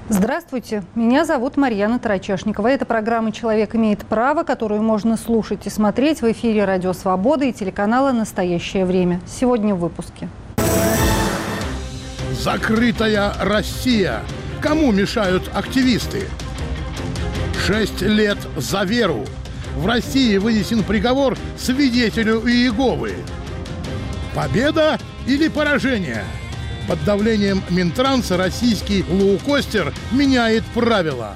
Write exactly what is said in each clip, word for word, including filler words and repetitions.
Здравствуйте, меня зовут Марьяна Тарачешникова. Это программа «Человек имеет право», которую можно слушать и смотреть в эфире «Радио Свобода» и телеканала «Настоящее время». Сегодня в выпуске. Закрытая Россия. Кому мешают активисты? Шесть лет за веру. В России вынесен приговор свидетелю Иеговы. Победа или поражение? Под давлением Минтранса российский лоукостер меняет правила.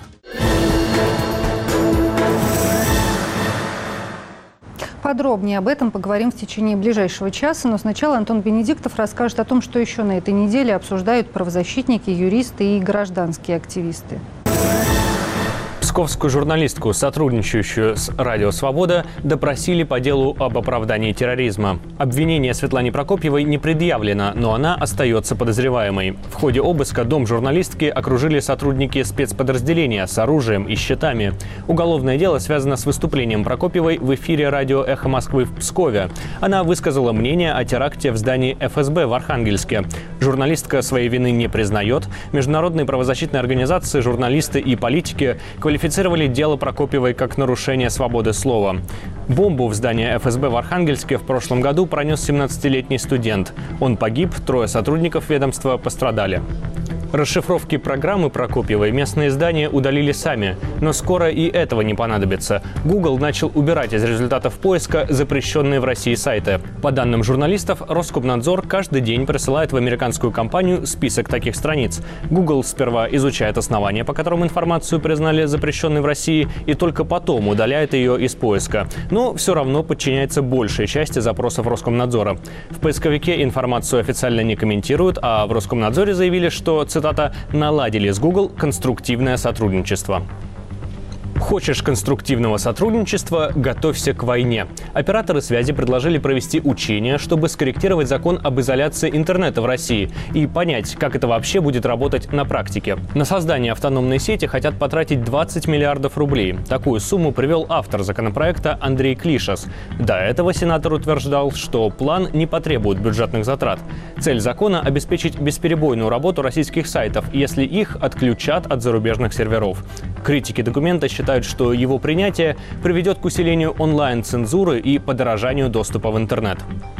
Подробнее об этом поговорим в течение ближайшего часа, но сначала Антон Бенедиктов расскажет о том, что еще на этой неделе обсуждают правозащитники, юристы и гражданские активисты. Псковскую журналистку, сотрудничающую с «Радио Свобода», допросили по делу об оправдании терроризма. Обвинение Светлане Прокопьевой не предъявлено, но она остается подозреваемой. В ходе обыска дом журналистки окружили сотрудники спецподразделения с оружием и щитами. Уголовное дело связано с выступлением Прокопьевой в эфире радио «Эхо Москвы» в Пскове. Она высказала мнение о теракте в здании эф эс бэ в Архангельске. Журналистка своей вины не признает. Международные правозащитные организации, журналисты и политики квалифицировали Квалифицировали дело Прокопьевой как нарушение свободы слова. Бомбу в здание эф эс бэ в Архангельске в прошлом году пронес семнадцатилетний студент. Он погиб, трое сотрудников ведомства пострадали. Расшифровки программы Прокопьевой местные издания удалили сами, но скоро и этого не понадобится. Google начал убирать из результатов поиска запрещенные в России сайты. По данным журналистов, Роскомнадзор каждый день присылает в американскую компанию список таких страниц. Google сперва изучает основания, по которым информацию признали запрещенной в России, и только потом удаляет ее из поиска. Но все равно подчиняется большей части запросов Роскомнадзора. В поисковике информацию официально не комментируют, а в Роскомнадзоре заявили, что, цитата, «наладили с Google конструктивное сотрудничество». Хочешь конструктивного сотрудничества – готовься к войне. Операторы связи предложили провести учения, чтобы скорректировать закон об изоляции интернета в России и понять, как это вообще будет работать на практике. На создание автономной сети хотят потратить двадцать миллиардов рублей. Такую сумму привел автор законопроекта Андрей Клишас. До этого сенатор утверждал, что план не потребует бюджетных затрат. Цель закона – обеспечить бесперебойную работу российских сайтов, если их отключат от зарубежных серверов. Критики документа считают, что его принятие приведет к усилению онлайн-цензуры и подорожанию доступа в интернет.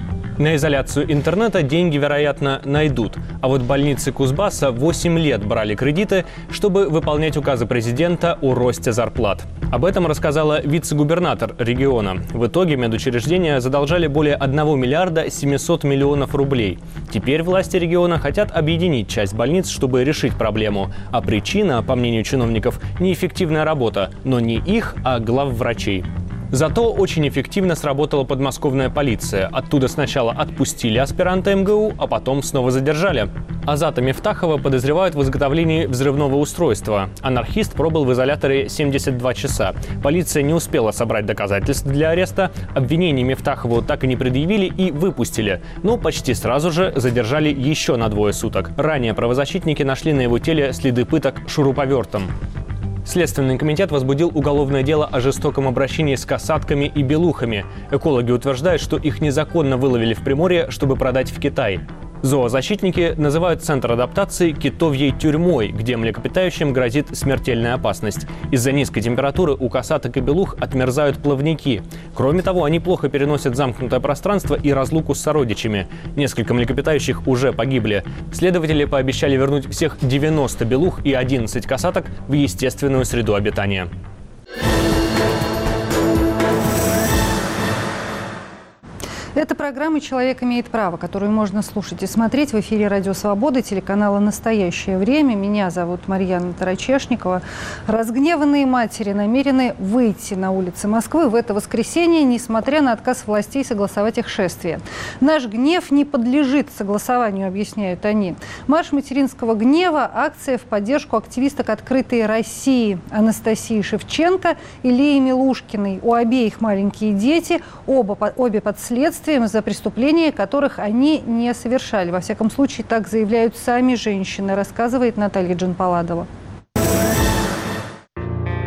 На изоляцию интернета деньги, вероятно, найдут. А вот больницы Кузбасса восемь лет брали кредиты, чтобы выполнять указы президента о росте зарплат. Об этом рассказала вице-губернатор региона. В итоге медучреждения задолжали более одного миллиарда семисот миллионов рублей. Теперь власти региона хотят объединить часть больниц, чтобы решить проблему. А причина, по мнению чиновников, неэффективная работа, но не их, а главврачей. Зато очень эффективно сработала подмосковная полиция. Оттуда сначала отпустили аспиранта эм гэ у, а потом снова задержали. Азата Мифтахова подозревают в изготовлении взрывного устройства. Анархист пробыл в изоляторе семьдесят два часа. Полиция не успела собрать доказательств для ареста. Обвинение Мифтахову так и не предъявили и выпустили. Но почти сразу же задержали еще на двое суток. Ранее правозащитники нашли на его теле следы пыток шуруповертом. Следственный комитет возбудил уголовное дело о жестоком обращении с касатками и белухами. Экологи утверждают, что их незаконно выловили в Приморье, чтобы продать в Китай. Зоозащитники называют центр адаптации китовьей тюрьмой, где млекопитающим грозит смертельная опасность. Из-за низкой температуры у касаток и белух отмерзают плавники. Кроме того, они плохо переносят замкнутое пространство и разлуку с сородичами. Несколько млекопитающих уже погибли. Следователи пообещали вернуть всех девяносто белух и одиннадцать касаток в естественную среду обитания. Это программа «Человек имеет право», которую можно слушать и смотреть в эфире «Радио Свобода», телеканала «Настоящее время». Меня зовут Марьяна Тарачешникова. Разгневанные матери намерены выйти на улицы Москвы в это воскресенье, несмотря на отказ властей согласовать их шествие. «Наш гнев не подлежит согласованию», объясняют они. Марш материнского гнева – акция в поддержку активисток «Открытой России» Анастасии Шевченко и Леи Милушкиной. У обеих маленькие дети, оба, обе под следствием за преступления, которых они не совершали. Во всяком случае, так заявляют сами женщины, рассказывает Наталья Джанпаладова.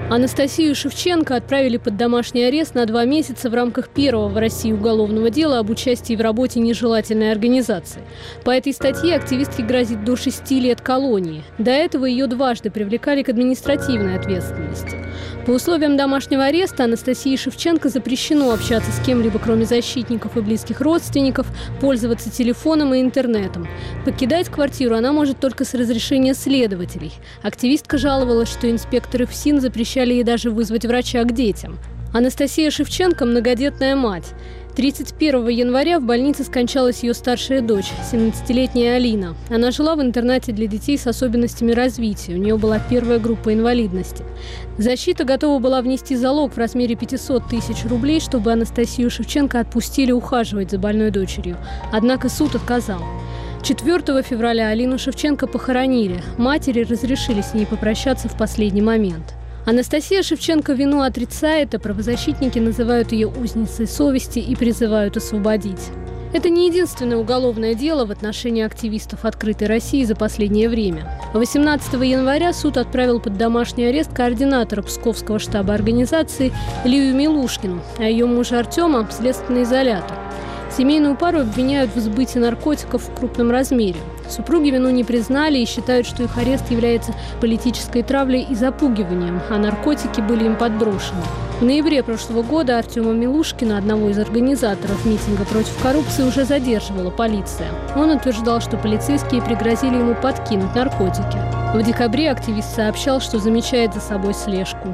Анастасию Шевченко отправили под домашний арест на два месяца в рамках первого в России уголовного дела об участии в работе нежелательной организации. По этой статье активистке грозит до шести лет колонии. До этого ее дважды привлекали к административной ответственности. По условиям домашнего ареста Анастасии Шевченко запрещено общаться с кем-либо, кроме защитников и близких родственников, пользоваться телефоном и интернетом. Покидать квартиру она может только с разрешения следователей. Активистка жаловалась, что инспекторы ФСИН запрещали ей даже вызвать врача к детям. Анастасия Шевченко – многодетная мать. тридцать первого января в больнице скончалась ее старшая дочь, семнадцатилетняя Алина. Она жила в интернате для детей с особенностями развития. У нее была первая группа инвалидности. Защита готова была внести залог в размере пятьсот тысяч рублей, чтобы Анастасию Шевченко отпустили ухаживать за больной дочерью. Однако суд отказал. четвёртого февраля Алину Шевченко похоронили. Матери разрешили с ней попрощаться в последний момент. Анастасия Шевченко вину отрицает, а правозащитники называют ее узницей совести и призывают освободить. Это не единственное уголовное дело в отношении активистов «Открытой России» за последнее время. восемнадцатого января суд отправил под домашний арест координатора Псковского штаба организации Лию Милушкину, а ее мужа Артема – в следственный изолятор. Семейную пару обвиняют в сбытии наркотиков в крупном размере. Супруги вину не признали и считают, что их арест является политической травлей и запугиванием, а наркотики были им подброшены. В ноябре прошлого года Артема Милушкина, одного из организаторов митинга против коррупции, уже задерживала полиция. Он утверждал, что полицейские пригрозили ему подкинуть наркотики. В декабре активист сообщал, что замечает за собой слежку.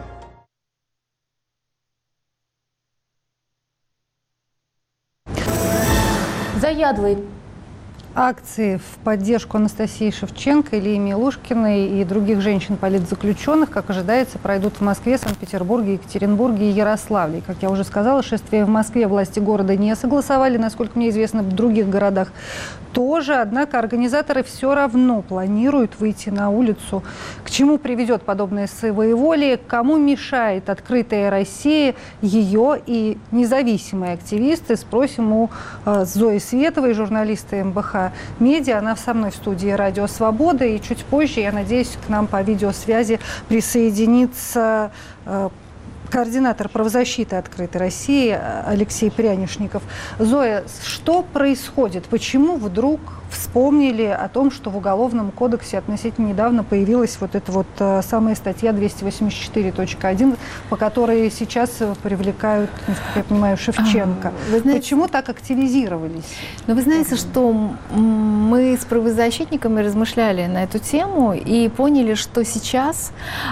Заядлый. Акции в поддержку Анастасии Шевченко, Ильи Милушкиной и других женщин-политзаключенных, как ожидается, пройдут в Москве, Санкт-Петербурге, Екатеринбурге и Ярославле. Как я уже сказала, шествие в Москве власти города не согласовали, насколько мне известно, в других городах тоже. Однако организаторы все равно планируют выйти на улицу. К чему приведет подобное своеволие, кому мешает «Открытая Россия», ее и независимые активисты, спросим у э, Зои Световой, журналиста эм бэ ха Медиа. Она со мной в студии «Радио Свобода». И чуть позже, я надеюсь, к нам по видеосвязи присоединится э, координатор правозащиты «Открытой России» Алексей Прянишников. Зоя, что происходит? Почему вдруг вспомнили о том, что в Уголовном кодексе относительно недавно появилась вот эта вот самая статья двести восемьдесят четыре точка один, по которой сейчас привлекают, насколько я понимаю, Шевченко? А, вы знаете, почему так активизировались? Ну, вы знаете, что мы с правозащитниками размышляли на эту тему и поняли, что сейчас,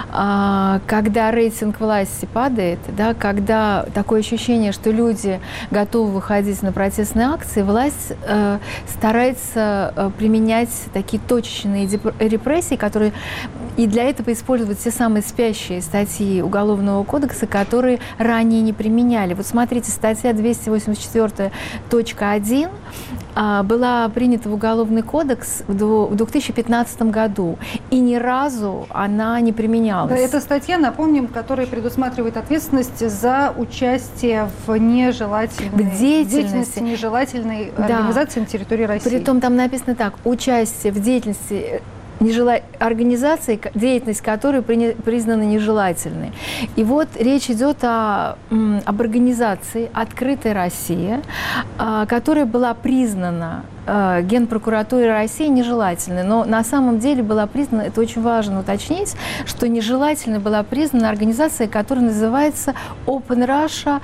когда рейтинг власти падает, да, когда такое ощущение, что люди готовы выходить на протестные акции, власть э, старается применять такие точечные репрессии, которые и для этого используют те самые спящие статьи Уголовного кодекса, которые ранее не применяли. Вот смотрите, статья двести восемьдесят четыре точка один была принята в Уголовный кодекс в две тысячи пятнадцатом году, и ни разу она не применялась. Да, эта статья, напомним, которая предусматривает ответственность за участие в нежелательной в деятельности, деятельности нежелательной да. организации на территории России. Притом там написано так: участие в деятельности нежела... организации, деятельность которой при... признана нежелательной. И вот речь идет о, об организации «Открытая Россия», которая была признана Генпрокуратурой России нежелательной. Но на самом деле была признана, это очень важно уточнить, что нежелательной была признана организация, которая называется Open Russia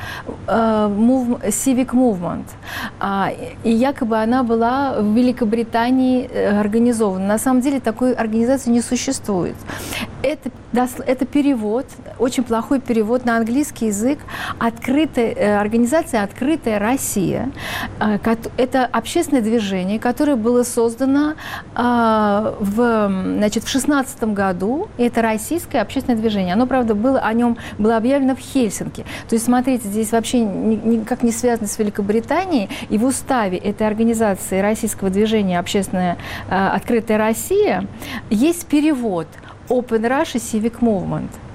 Civic Movement. И якобы она была в Великобритании организована. На самом деле такой организации не существует. Это, это перевод, очень плохой перевод на английский язык. Открытая, организация «Открытая Россия». Это общественное движение, которое было создано э, в, значит, в шестнадцатом году. Это российское общественное движение. Оно, правда, было, о нем было объявлено в Хельсинки. То есть, смотрите, здесь вообще никак не связано с Великобританией. И в уставе этой организации российского движения «Общественная э, Открытая Россия» есть перевод Open Russia Civic Movement.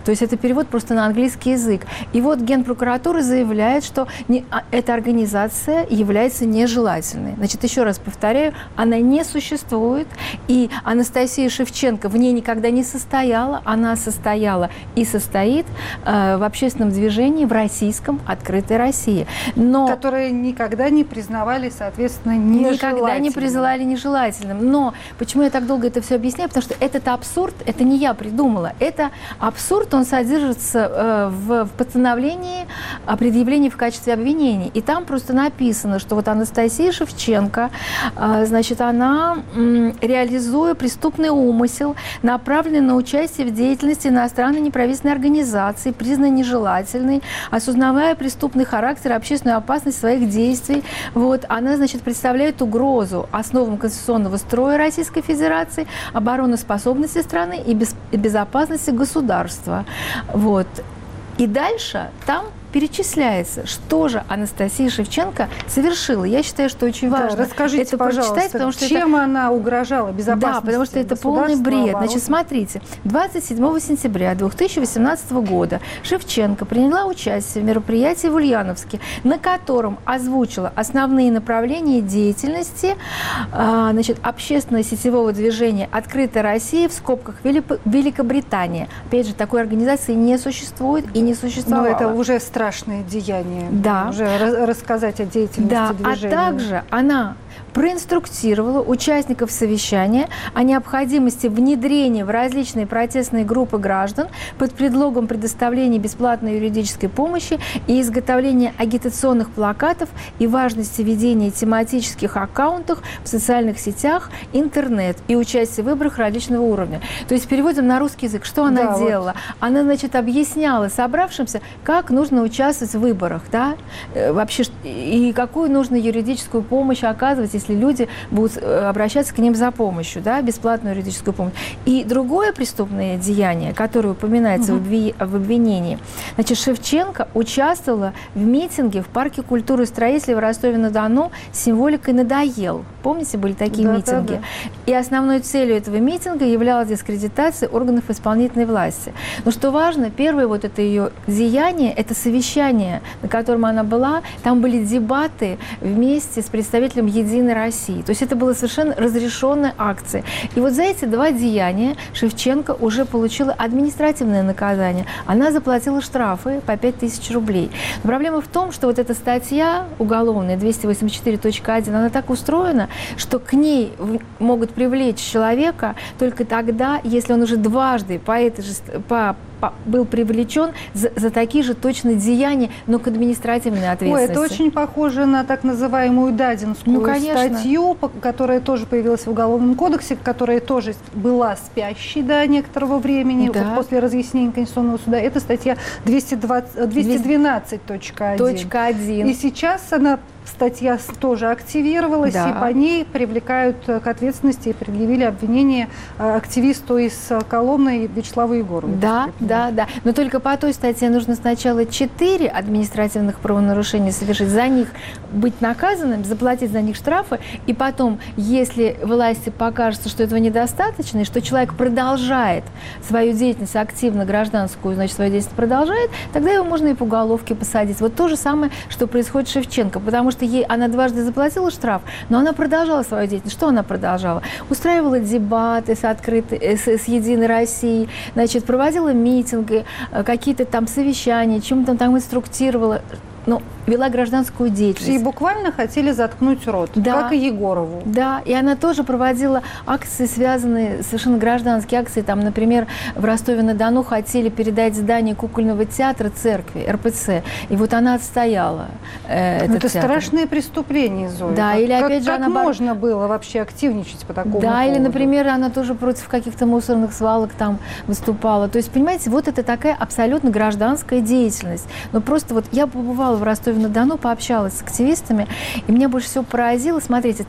То есть это перевод просто на английский язык. И вот Генпрокуратура заявляет, что не, а, эта организация является нежелательной. Значит, еще раз повторяю, она не существует, и Анастасия Шевченко в ней никогда не состояла, она состояла и состоит э, в общественном движении в российском «Открытой России». Но которые никогда не признавали, соответственно, нежелательным. Никогда не признавали нежелательным. Но почему я так долго это все объясняю? Потому что этот абсурд, это не я придумала, это абсурд, он содержится э, в, в постановлении о предъявлении в качестве обвинений. И там просто написано, что вот Анастасия Шевченко, э, значит, она, э, реализуя преступный умысел, направленный на участие в деятельности иностранной неправительственной организации, признанной нежелательной, осознавая преступный характер, общественную опасность своих действий, вот, она, значит, представляет угрозу основам конституционного строя Российской Федерации, обороноспособности страны и, без, и безопасности государства. Вот. И дальше там перечисляется, что же Анастасия Шевченко совершила. Я считаю, что очень важно да, расскажите, это пожалуйста, прочитать, потому что чем это... она угрожала безопасности? Да, потому что это полный бред. Обороны. Значит, смотрите, двадцать седьмого сентября две тысячи восемнадцатого года Шевченко приняла участие в мероприятии в Ульяновске, на котором озвучила основные направления деятельности значит, общественно-сетевого движения «Открытая Россия» в скобках Великобритания. Опять же, такой организации не существует и не существовало. Но это уже страшно. Страшные деяния. Да. Уже рассказать о деятельности да. движения. А также она проинструктировала участников совещания о необходимости внедрения в различные протестные группы граждан под предлогом предоставления бесплатной юридической помощи и изготовления агитационных плакатов и важности ведения тематических аккаунтов в социальных сетях, интернет и участия в выборах различного уровня. То есть переводим на русский язык, что она да, делала? Вот. Она, значит, объясняла собравшимся, как нужно участвовать в выборах, да? Вообще, и какую нужно юридическую помощь оказывать, если люди будут обращаться к ним за помощью, да, бесплатную юридическую помощь. И другое преступное деяние, которое упоминается угу. в обвинении, значит, Шевченко участвовала в митинге в парке культуры и строителей в Ростове-на-Дону с символикой «Надоел». Помните, были такие да, митинги? Да, да. И основной целью этого митинга являлась дискредитация органов исполнительной власти. Но что важно, первое вот это ее деяние, это совещание, на котором она была, там были дебаты вместе с представителем «Единой России». То есть это была совершенно разрешенная акция. И вот за эти два деяния Шевченко уже получила административное наказание. Она заплатила штрафы по пять тысяч рублей. Но проблема в том, что вот эта статья уголовная двести восемьдесят четыре точка один, она так устроена, что к ней могут привлечь человека только тогда, если он уже дважды по этой же, по был привлечен за, за такие же точно деяния, но к административной ответственности. Ой, это очень похоже на так называемую Дадинскую ну, статью, которая тоже появилась в Уголовном кодексе, которая тоже была спящей до некоторого времени, да. вот после разъяснения Конституционного суда. Это статья двести двенадцать точка один. И сейчас она статья тоже активировалась, да. и по ней привлекают к ответственности и предъявили обвинение активисту из Коломны Вячеславу Егорову. Да, да, да. Но только по той статье нужно сначала четыре административных правонарушения совершить, за них быть наказанным, заплатить за них штрафы, и потом, если власти покажется, что этого недостаточно, и что человек продолжает свою деятельность активно, гражданскую, значит, свою деятельность продолжает, тогда его можно и по уголовке посадить. Вот то же самое, что происходит с Шевченко, потому что ей она дважды заплатила штраф, но она продолжала свою деятельность. Что она продолжала? Устраивала дебаты с, открытой, с, с Единой Россией, значит, проводила митинги, какие-то там совещания, чем-то там инструктировала. Ну, вела гражданскую деятельность. И буквально хотели заткнуть рот, да, как и Егорову. Да, и она тоже проводила акции, связанные, совершенно гражданские акции. Там, например, в Ростове-на-Дону хотели передать здание кукольного театра церкви, эр пэ цэ. И вот она отстояла э, этот Это театр. Страшное преступление, Зоя. Да, как, или опять как, же как она... можно было вообще активничать по такому Да, поводу? или, например, она тоже против каких-то мусорных свалок там выступала. То есть, понимаете, вот это такая абсолютно гражданская деятельность. Но просто вот я побывала в Ростове-на-Дону, пообщалась с активистами, и меня больше всего поразило, смотрите, там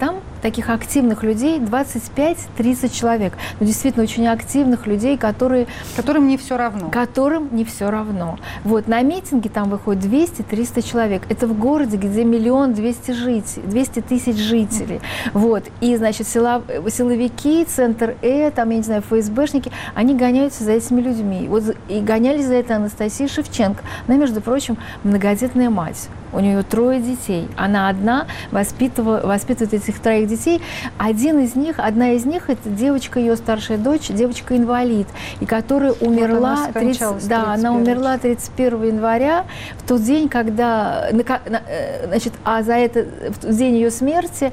таких активных людей, двадцать пять-тридцать человек. Ну, действительно, очень активных людей, которые... Которым не все равно. Которым не все равно. Вот, на митинге там выходит двести-триста человек. Это в городе, где миллион двести жителей, двести тысяч жителей. Вот. И, значит, сила, силовики, Центр Э, там, я не знаю, ФСБшники, они гоняются за этими людьми. Вот, и гонялись за это Анастасия Шевченко. Она, между прочим, многодетная мать. У нее трое детей. Она одна воспитывает, воспитывает этих троих детей. Один из них, одна из них, это девочка, ее старшая дочь, девочка-инвалид, и которая умерла, вот она тридцать, да, она умерла тридцать первого января, в тот день, когда, значит, а за это, в день ее смерти,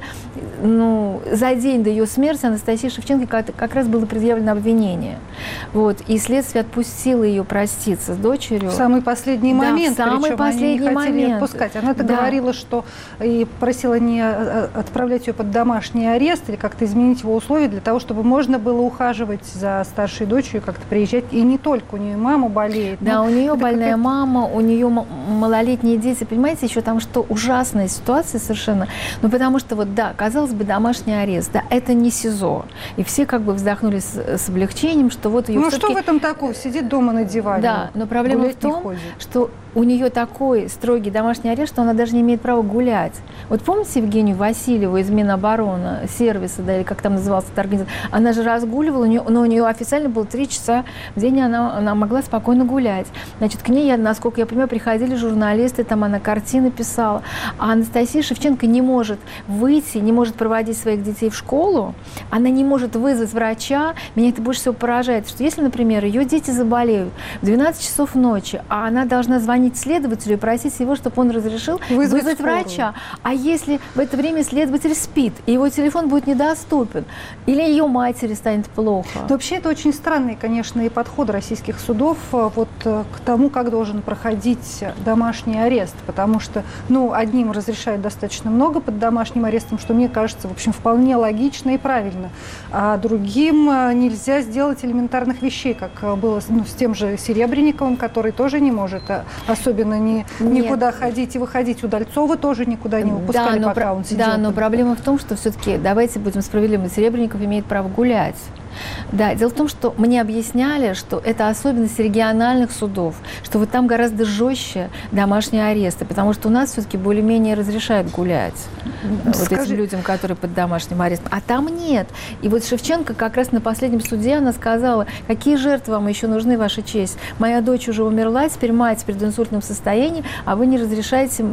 ну, за день до ее смерти Анастасии Шевченко как, как раз было предъявлено обвинение. Вот, и следствие отпустило ее проститься с дочерью. В самый последний момент, да, в самый последний они не хотели момент. отпускать. Она-то да. говорила, что и просила не отправлять ее под домашний арест или как-то изменить его условия для того, чтобы можно было ухаживать за старшей дочерью, как-то приезжать. И не только, у нее мама болеет. Да, ну, у нее больная какая-то... мама, у нее малолетние дети. Понимаете, еще там что ужасная ситуация совершенно. Ну, потому что вот, да, казалось бы, домашний арест, да, это не СИЗО. И все как бы вздохнули с, с облегчением, что вот ее Ну, все-таки... что в этом такого? Сидит дома на диване. Да, но проблема в том, что у нее такой строгий домашний арест, что она даже не имеет права гулять. Вот помните Евгению Васильеву из Минобороны, сервиса, да, или как там назывался эта организация? Она же разгуливала, у нее, но у нее официально было три часа в день, она, она могла спокойно гулять. Значит, к ней, насколько я понимаю, приходили журналисты, там она картины писала. А Анастасия Шевченко не может выйти, не может проводить своих детей в школу, она не может вызвать врача. Меня это больше всего поражает, что если, например, ее дети заболеют в двенадцать часов ночи, а она должна звонить следователю и просить его, чтобы он разрешил вызвать, вызвать врача. А если в это время следователь спит, и его телефон будет недоступен, или ее матери станет плохо? Но вообще это очень странный, конечно, и подход российских судов вот к тому, как должен проходить домашний арест, потому что, ну, одним разрешают достаточно много под домашним арестом, что мне кажется, в общем, вполне логично и правильно, а другим нельзя сделать элементарных вещей, как было, ну, с тем же Серебренниковым, который тоже не может особенно не, никуда ходить и выходить. Удальцова тоже никуда не выпускали, да, пока про- он сидел. Да, но проблема в том, что все-таки, давайте будем справедливы, Серебренников имеет право гулять. Да, дело в том, что мне объясняли, что это особенность региональных судов, что вот там гораздо жестче домашние аресты, потому что у нас все-таки более-менее разрешают гулять вот Скажи... этим людям, которые под домашним арестом. А там нет. И вот Шевченко как раз на последнем суде она сказала: какие жертвы вам еще нужны, Ваша честь? Моя дочь уже умерла, теперь мать в прединсультном состоянии, а вы не разрешаете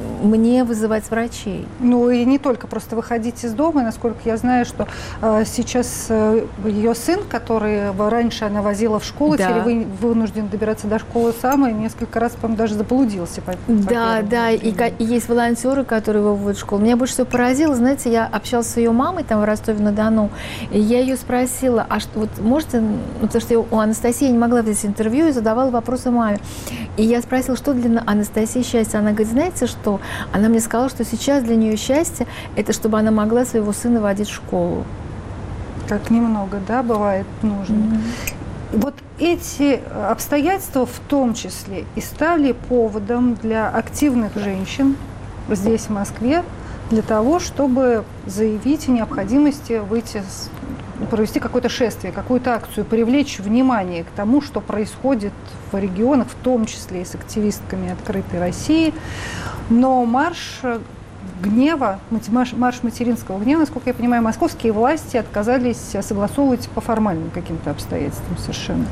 мне вызывать врачей. Ну и не только просто выходить из дома. Насколько я знаю, что э, сейчас э, ее сын, который раньше она возила в школу, да. теперь вы, вынужден добираться до школы сам, и несколько раз, по-моему, даже заблудился. По, да, по да, и, и есть волонтеры, которые его вводят в школу. Меня больше всего поразило, знаете, я общалась с ее мамой там в Ростове-на-Дону, и я ее спросила, а что, вот можете, ну, потому что я, у Анастасии я не могла взять интервью и задавала вопросы маме. И я спросила, что для Анастасии счастье. Она говорит, знаете что? Она мне сказала, что сейчас для нее счастье – это чтобы она могла своего сына водить в школу. Как немного, да, бывает нужно. Mm-hmm. Вот эти обстоятельства в том числе и стали поводом для активных женщин здесь, в Москве, для того, чтобы заявить о необходимости выйти, провести какое-то шествие, какую-то акцию, привлечь внимание к тому, что происходит в регионах, в том числе и с активистками «Открытой России». Но марш гнева, марш материнского гнева, насколько я понимаю, московские власти отказались согласовывать по формальным каким-то обстоятельствам совершенно.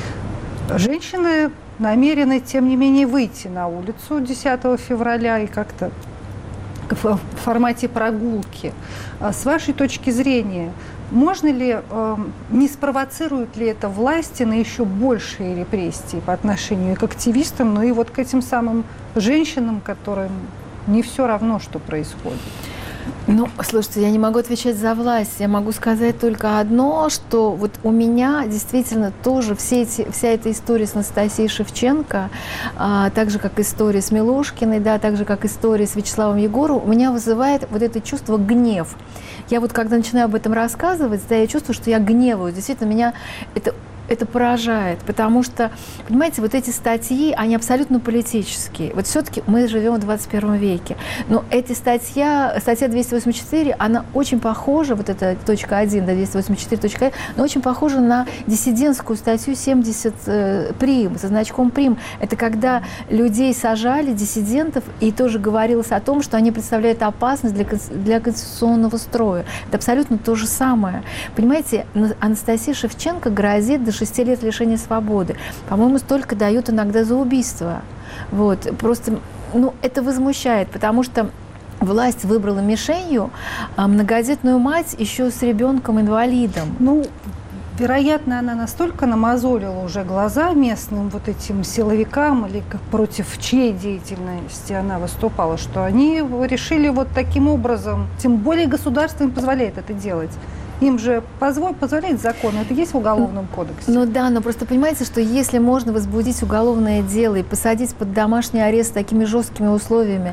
Женщины намерены, тем не менее, выйти на улицу десятого февраля и как-то в формате прогулки. С вашей точки зрения, можно ли, не спровоцирует ли это власти на еще большие репрессии по отношению к активистам, но и вот к этим самым женщинам, которым не все равно, что происходит? Ну, слушайте, я не могу отвечать за власть. Я могу сказать только одно, что вот у меня действительно тоже все эти, вся эта история с Анастасией Шевченко, а, так же, как история с Милошкиной, да, так же, как история с Вячеславом Егоровым, у меня вызывает вот это чувство гнев. Я вот, когда начинаю об этом рассказывать, да, я чувствую, что я гневаюсь. Действительно, меня это это поражает, потому что, понимаете, вот эти статьи, они абсолютно политические. Вот все-таки мы живем в двадцать первом веке. Но эти статья, статья двести восемьдесят четыре, она очень похожа, вот эта точка один, да, двести восемьдесят четыре точка один, она очень похожа на диссидентскую статью семьдесят э, прим, со значком прим. Это когда людей сажали, диссидентов, и тоже говорилось о том, что они представляют опасность для, для конституционного строя. Это абсолютно то же самое. Понимаете, Анастасии Шевченко грозит до шести лет лишения свободы. По-моему, столько дают иногда за убийство. Вот. Просто, ну, это возмущает, потому что власть выбрала мишенью многодетную мать еще с ребенком-инвалидом. Ну, вероятно, она настолько намазолила уже глаза местным вот этим силовикам, или против чьей деятельности она выступала, что они решили вот таким образом, тем более государство им позволяет это делать. Им же позволь, позволяет закон, это есть в Уголовном кодексе. Ну да, но просто понимаете, что если можно возбудить уголовное дело и посадить под домашний арест такими жесткими условиями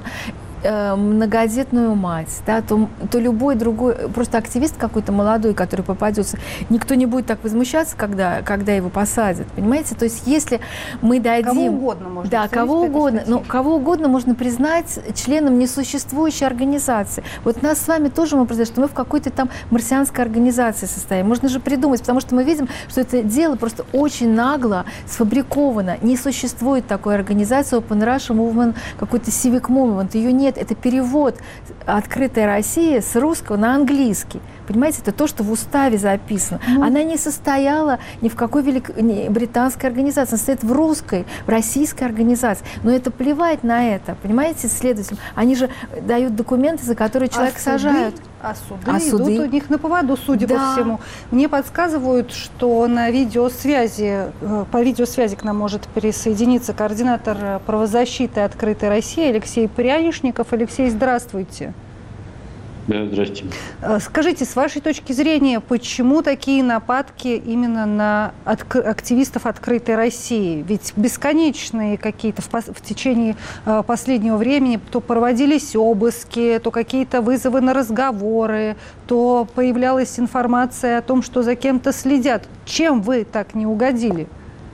многодетную мать, да, то, то любой другой, просто активист какой-то молодой, который попадется, никто не будет так возмущаться, когда, когда его посадят, понимаете? То есть если мы дадим... Кого угодно можно. Да, кого угодно, но кого угодно можно признать членом несуществующей организации. Вот нас с вами тоже можно признать, что мы в какой-то там марсианской организации состоим. Можно же придумать, потому что мы видим, что это дело просто очень нагло сфабриковано. Не существует такой организации Open Russia Movement, какой-то Civic Movement, ее нет. Это перевод «Открытая Россия» с русского на английский. Понимаете, это то, что в уставе записано. Ну, она не состояла ни в какой велик... ни британской организации, она состоит в русской, в российской организации. Но это плевать на это, понимаете, следователям. Они же дают документы, за которые человека а сажают. Суды, а суды а идут суды? У них на поводу, судя да. по всему. Мне подсказывают, что на видеосвязи, по видеосвязи к нам может присоединиться координатор правозащиты «Открытой России» Алексей Прянишников. Алексей, здравствуйте. Да, здрасте. Скажите, с вашей точки зрения, почему такие нападки именно на активистов «Открытой России»? Ведь бесконечные какие-то в, в течение последнего времени то проводились обыски, то какие-то вызовы на разговоры, то появлялась информация о том, что за кем-то следят. Чем вы так не угодили?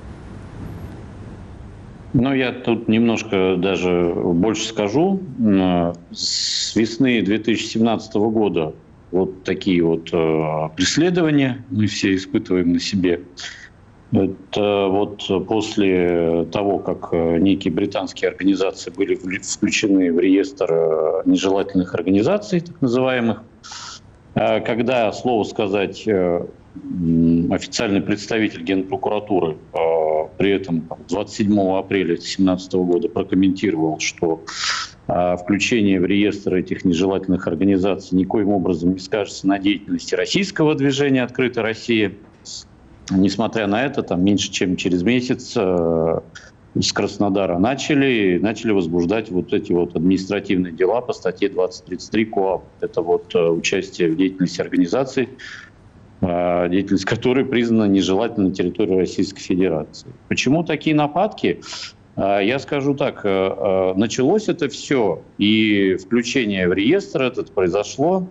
Ну, я тут немножко даже больше скажу. С весны две тысячи семнадцатого года вот такие вот э, преследования мы все испытываем на себе. Это вот после того, как некие британские организации были включены в реестр нежелательных организаций, так называемых, когда, слово сказать, официальный представитель Генпрокуратуры при этом двадцать седьмого апреля две тысячи семнадцатого года прокомментировал, что включение в реестр этих нежелательных организаций никоим образом не скажется на деятельности российского движения «Открытая Россия». Несмотря на это, там меньше чем через месяц с Краснодара начали, начали возбуждать вот эти вот административные дела по статье двадцать тридцать три КоАП. Это вот участие в деятельности организаций, деятельность которой признана нежелательной на территории Российской Федерации. Почему такие нападки? Я скажу так, началось это все, и включение в реестр этот произошло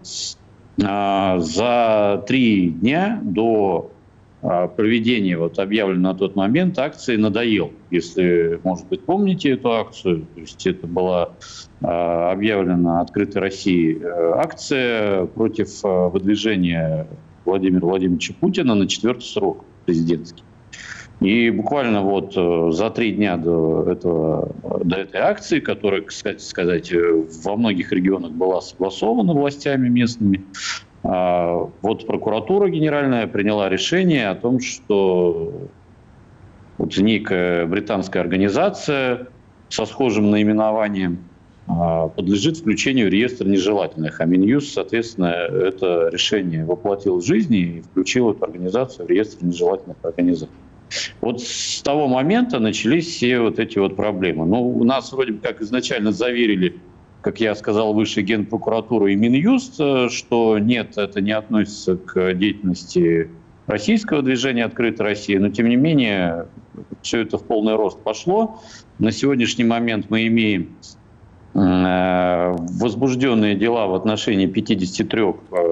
за три дня до проведения вот объявленной на тот момент акции «Надоел». Если, может быть, помните эту акцию, то есть это была объявлена «Открытой России» акция против выдвижения Владимира Владимировича Путина на четвертый срок президентский. И буквально вот за три дня до, этого, до этой акции, которая, кстати сказать, во многих регионах была согласована властями местными, вот прокуратура генеральная приняла решение о том, что вот некая британская организация со схожим наименованием подлежит включению в реестр нежелательных. А Минюст, соответственно, это решение воплотил в жизнь и включил эту организацию в реестр нежелательных организаций. Вот с того момента начались все вот эти вот проблемы. Ну, у нас вроде бы как изначально заверили, как я сказал выше, Генпрокуратуру и Минюст, что нет, это не относится к деятельности российского движения «Открытая Россия», но тем не менее все это в полный рост пошло. На сегодняшний момент мы имеем возбужденные дела в отношении пятидесяти трёх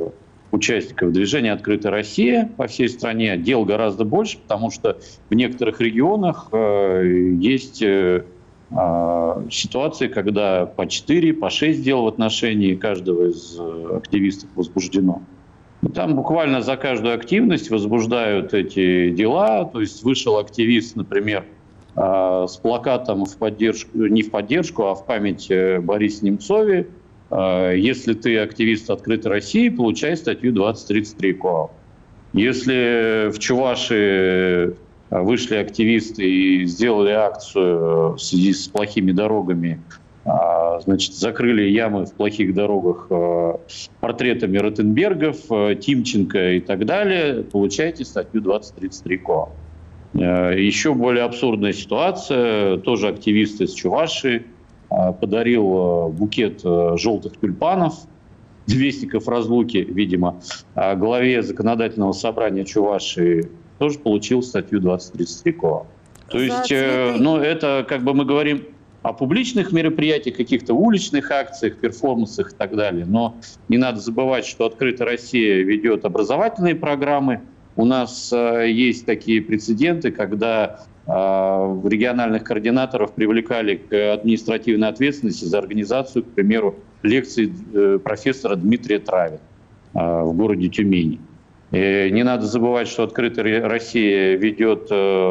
участников движения «Открытая Россия» по всей стране. Дел гораздо больше, потому что в некоторых регионах э, есть э, э, ситуации, когда по четыре, по шесть дел в отношении каждого из активистов возбуждено. Там буквально за каждую активность возбуждают эти дела. То есть вышел активист, например, э, с плакатом в поддержку, не в поддержку, а в память Борису Немцове. Если ты активист «Открытой России», получай статью двадцать тридцать три КоАП. Если в Чувашии вышли активисты и сделали акцию в связи с плохими дорогами, значит, закрыли ямы в плохих дорогах портретами Ротенбергов, Тимченко и так далее, получайте статью двадцать тридцать три КоАП. Еще более абсурдная ситуация. Тоже активисты из Чувашии подарил букет желтых тюльпанов, вестников разлуки, видимо, главе законодательного собрания Чувашии, тоже получил статью двадцать тридцать три КоАП. То есть, ну, это, как бы мы говорим о публичных мероприятиях, каких-то уличных акциях, перформансах и так далее. Но не надо забывать, что «Открытая Россия» ведет образовательные программы. У нас есть такие прецеденты, когда региональных координаторов привлекали к административной ответственности за организацию, к примеру, лекции профессора Дмитрия Травина в городе Тюмени. И не надо забывать, что «Открытая Россия» ведет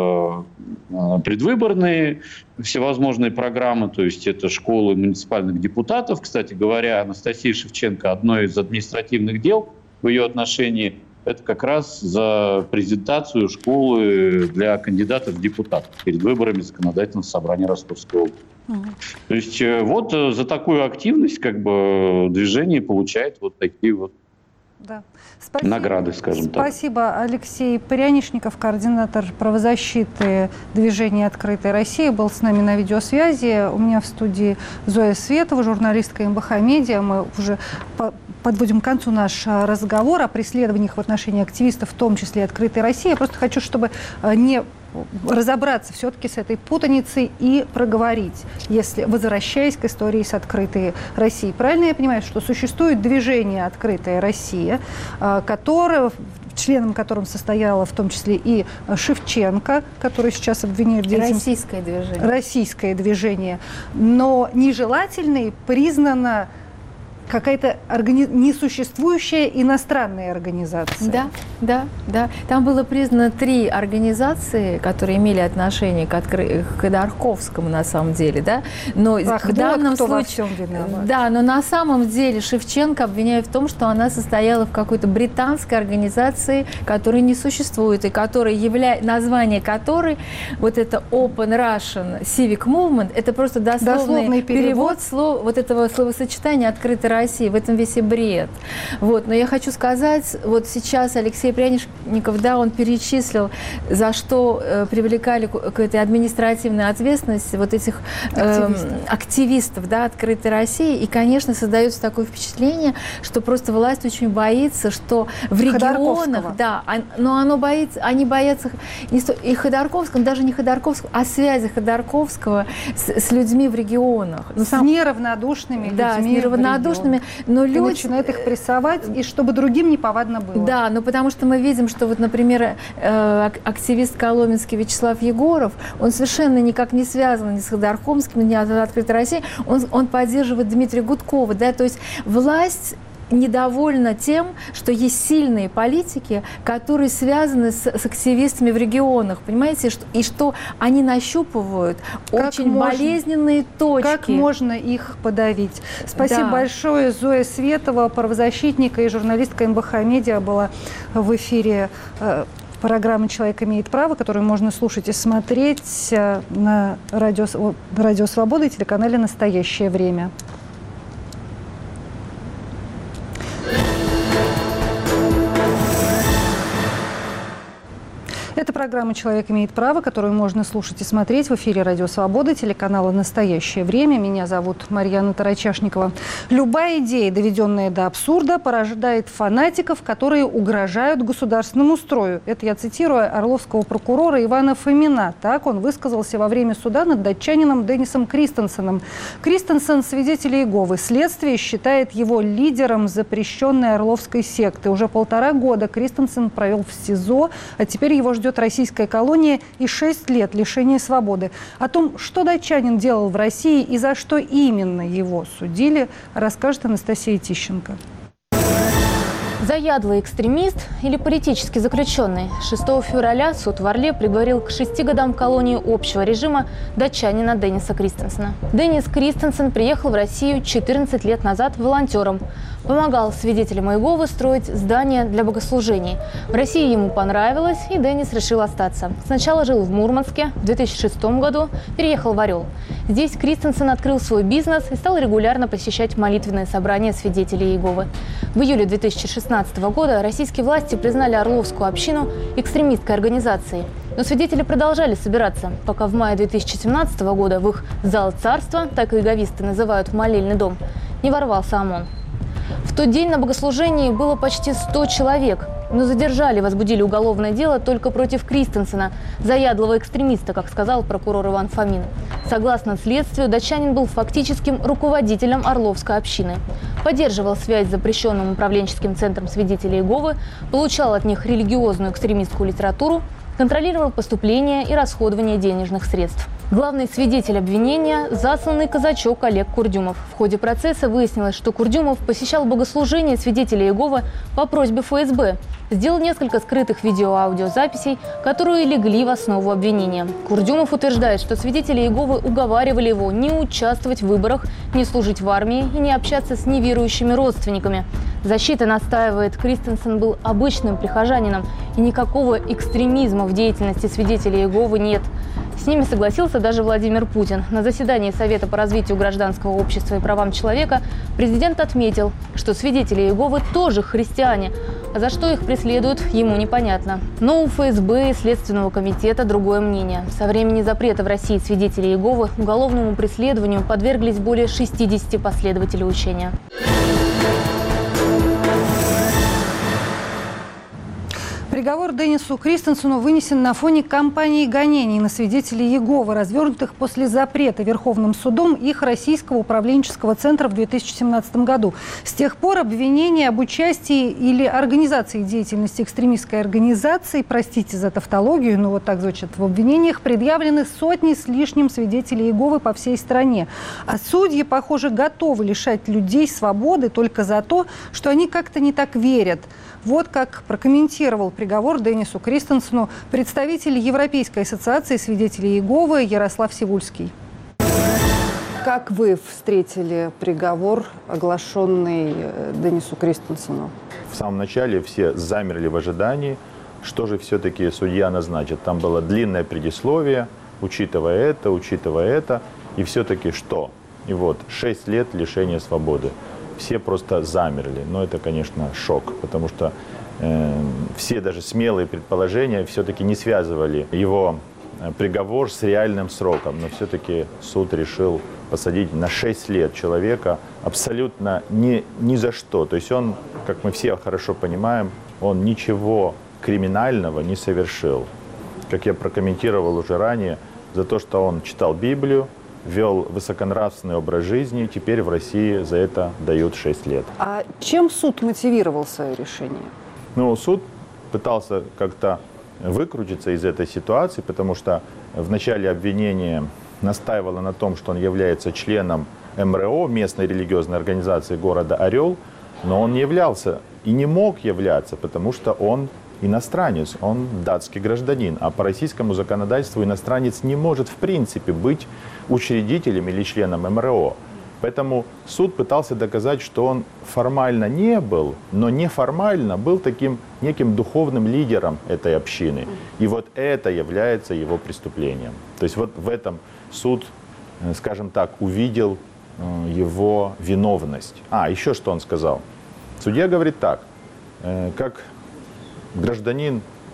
предвыборные всевозможные программы, то есть это школы муниципальных депутатов. Кстати говоря, Анастасия Шевченко, одно из административных дел в ее отношении – это как раз за презентацию школы для кандидатов в депутаты перед выборами законодательного собрания Ростовской области. Угу. То есть вот за такую активность как бы движение получает вот такие вот да. Спасибо. Награды, скажем Спасибо, так. Спасибо. Алексей Прянишников, координатор правозащиты движения «Открытая Россия», был с нами на видеосвязи. У меня в студии Зоя Светова, журналистка эм бэ ха Медиа. Мы уже по подводим к концу наш разговор о преследованиях в отношении активистов, в том числе «Открытой России». Я просто хочу, чтобы не разобраться все-таки с этой путаницей и проговорить, если возвращаясь к истории с «Открытой Россией». Правильно я понимаю, что существует движение «Открытая Россия», которое, членом которым состояла в том числе и Шевченко, который сейчас обвиняют в деятельности. Российское движение. Российское движение. Но нежелательной признана какая-то органи... несуществующая иностранная организация. Да, да, да. Там было признано три организации, которые имели отношение к, откры... к Ходорковскому на самом деле, да. Но Ах, в данном кто случае, во всем виноват. Да, но на самом деле Шевченко обвиняют в том, что она состояла в какой-то британской организации, которая не существует и которая является название которой вот это Open Russian Civic Movement, это просто дословный, дословный перевод, перевод слов, вот этого словосочетания «Открытая России», в этом весь и бред. Вот. Но я хочу сказать, вот сейчас Алексей Прянишников, да, он перечислил, за что э, привлекали к, к этой административной ответственности вот этих э, активистов. активистов, да, «Открытой России». И, конечно, создается такое впечатление, что просто власть очень боится, что в регионах, да, но оно боится, они боятся не сто, и Ходорковского, даже не Ходорковского, а связи Ходорковского с, с людьми в регионах. С сам... неравнодушными да, людьми. С неравнодушными. Но люди начинают их прессовать, и чтобы другим неповадно было. Да, ну потому что мы видим, что вот, например, активист коломенский Вячеслав Егоров, он совершенно никак не связан ни с Ходорковским, ни с «Открытой Россией, он, он поддерживает Дмитрия Гудкова, да, то есть власть недовольна тем, что есть сильные политики, которые связаны с, с активистами в регионах, понимаете, что, и что они нащупывают как очень можно, болезненные точки. Как можно их подавить? Спасибо да. большое. Зоя Светова, правозащитник и журналистка эм бэ ха Медиа, была в эфире э, программы «Человек имеет право», которую можно слушать и смотреть э, на радио, радио «Свобода» и телеканале «Настоящее время». Это программа программа «Человек имеет право», которую можно слушать и смотреть в эфире «Радио Свобода», телеканала «Настоящее время». Меня зовут Марьяна Тарачешникова. Любая идея, доведенная до абсурда, порождает фанатиков, которые угрожают государственному строю. Это я цитирую орловского прокурора Ивана Фомина. Так он высказался во время суда над датчанином Деннисом Кристенсеном. Кристенсен – свидетель Иеговы. Следствие считает его лидером запрещенной орловской секты. Уже полтора года Кристенсен провел в СИЗО, а теперь его ждет российская колония и шесть лет лишения свободы. О том, что датчанин делал в России и за что именно его судили, расскажет Анастасия Тищенко. Заядлый экстремист или политический заключенный? шестого февраля суд в Орле приговорил к шести годам колонии общего режима датчанина Денниса Кристенсена. Деннис Кристенсен приехал в Россию четырнадцать лет назад волонтером. Помогал свидетелям Иеговы строить здания для богослужений. В России ему понравилось, и Деннис решил остаться. Сначала жил в Мурманске, в две тысячи шестом году переехал в Орел. Здесь Кристенсен открыл свой бизнес и стал регулярно посещать молитвенные собрания свидетелей Иеговы. В июле две тысячи шестнадцатого года российские власти признали Орловскую общину экстремистской организацией. Но свидетели продолжали собираться, пока в мае две тысячи семнадцатого года в их зал царства, так иеговисты называют молельный дом, не ворвался ОМОН. В тот день на богослужении было почти сто человек, но задержали, возбудили уголовное дело только против Кристенсена, заядлого экстремиста, как сказал прокурор Иван Фомин. Согласно следствию, датчанин был фактическим руководителем Орловской общины. Поддерживал связь с запрещенным управленческим центром свидетелей Иеговы, получал от них религиозную экстремистскую литературу, контролировал поступление и расходование денежных средств. Главный свидетель обвинения – засланный казачок Олег Курдюмов. В ходе процесса выяснилось, что Курдюмов посещал богослужение свидетелей Иеговы по просьбе эф эс бэ. Сделал несколько скрытых видео-аудиозаписей, которые легли в основу обвинения. Курдюмов утверждает, что свидетели Иеговы уговаривали его не участвовать в выборах, не служить в армии и не общаться с неверующими родственниками. Защита настаивает, Кристенсен был обычным прихожанином, и никакого экстремизма в деятельности свидетелей Иеговы нет. С ними согласился даже Владимир Путин. На заседании Совета по развитию гражданского общества и правам человека президент отметил, что свидетели Иеговы тоже христиане, а за что их преследуют, ему непонятно. Но у эф эс бэ и Следственного комитета другое мнение. Со времени запрета в России свидетелей Иеговы уголовному преследованию подверглись более шестидесяти последователей учения. Приговор Деннису Кристенсену вынесен на фоне кампании гонений на свидетелей Иеговы, развернутых после запрета Верховным судом их российского управленческого центра в две тысячи семнадцатом году. С тех пор обвинения об участии или организации деятельности экстремистской организации, простите за тавтологию, но вот так звучит в обвинениях, предъявлены сотни с лишним свидетелей Иеговы по всей стране. А судьи, похоже, готовы лишать людей свободы только за то, что они как-то не так верят. Вот как прокомментировал приговор Деннису Кристенсену представитель Европейской ассоциации свидетелей Иеговы Ярослав Сивульский. Как вы встретили приговор, оглашенный Деннису Кристенсену? В самом начале все замерли в ожидании, что же все-таки судья назначит. Там было длинное предисловие, учитывая это, учитывая это, и все-таки что? И вот шесть лет лишения свободы. Все просто замерли. Но это, конечно, шок, потому что э, все даже смелые предположения все-таки не связывали его приговор с реальным сроком. Но все-таки суд решил посадить на шесть лет человека абсолютно ни, ни за что. То есть он, как мы все хорошо понимаем, он ничего криминального не совершил. Как я прокомментировал уже ранее, за то, что он читал Библию, вел высоконравственный образ жизни, теперь в России за это дают шесть лет. А чем суд мотивировал свое решение? Ну, суд пытался как-то выкрутиться из этой ситуации, потому что в начале обвинения настаивало на том, что он является членом эм эр о, местной религиозной организации города Орел, но он не являлся и не мог являться, потому что он иностранец, он датский гражданин, а по российскому законодательству иностранец не может в принципе быть учредителем или членом эм эр о. Поэтому суд пытался доказать, что он формально не был, но неформально был таким неким духовным лидером этой общины. И вот это является его преступлением. То есть вот в этом суд, скажем так, увидел его виновность. А, еще что он сказал. Судья говорит так, как гражданин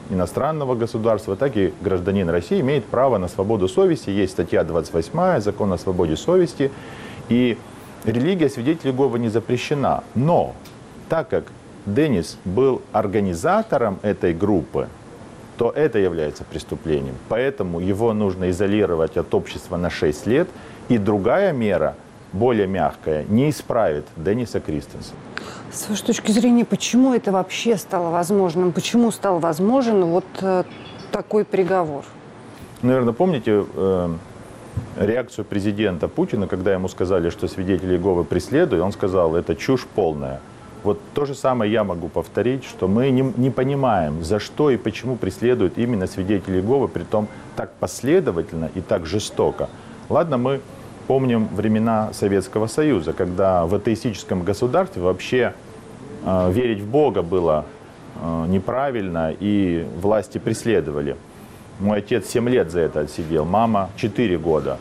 иностранного государства, так и гражданин России имеет право на свободу совести. Есть статья двадцать восьмая, закон о свободе совести. И религия свидетелей Иеговы не запрещена. Но так как Денис был организатором этой группы, то это является преступлением. Поэтому его нужно изолировать от общества на шесть лет. И другая мера, более мягкая, не исправит Дениса Кристенсена. С вашей точки зрения, почему это вообще стало возможным? Почему стал возможен вот э, такой приговор? Наверное, помните э, реакцию президента Путина, когда ему сказали, что свидетели Иеговы преследуют? Он сказал, это чушь полная. Вот то же самое я могу повторить, что мы не, не понимаем, за что и почему преследуют именно свидетелей Иеговы, притом так последовательно и так жестоко. Ладно, мы помним времена Советского Союза, когда в атеистическом государстве вообще э, верить в Бога было э, неправильно, и власти преследовали. Мой отец семь лет за это отсидел, мама четыре года.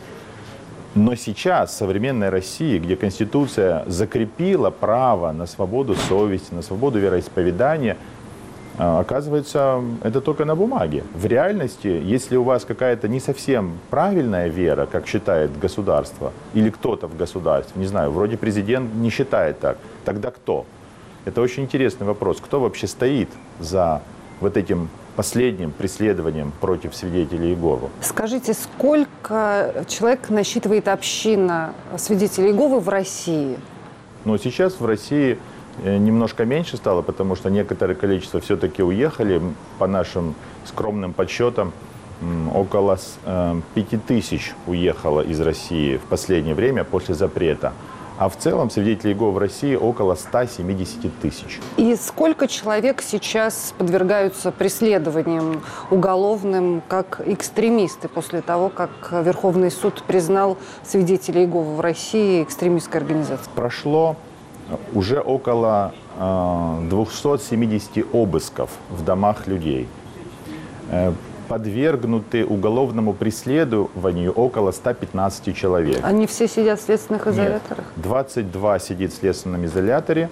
Но сейчас в современной России, где Конституция закрепила право на свободу совести, на свободу вероисповедания, оказывается, это только на бумаге. В реальности, если у вас какая-то не совсем правильная вера, как считает государство, или кто-то в государстве, не знаю, вроде президент не считает так, тогда кто? Это очень интересный вопрос. Кто вообще стоит за вот этим последним преследованием против свидетелей Иеговы? Скажите, сколько человек насчитывает община свидетелей Иеговы в России? Ну, сейчас в России немножко меньше стало, потому что некоторое количество все-таки уехали. По нашим скромным подсчетам, около пяти тысяч уехало из России в последнее время после запрета. А в целом свидетелей Иеговы в России около ста семидесяти тысяч. И сколько человек сейчас подвергаются преследованиям уголовным как экстремисты после того, как Верховный суд признал свидетелей Иеговы в России экстремистской организацией? Прошло уже около э, двухсот семидесяти обысков в домах людей. Э, подвергнуты уголовному преследованию около ста пятнадцати человек. Они все сидят в следственных изоляторах? Нет, двадцать два сидит в следственном изоляторе,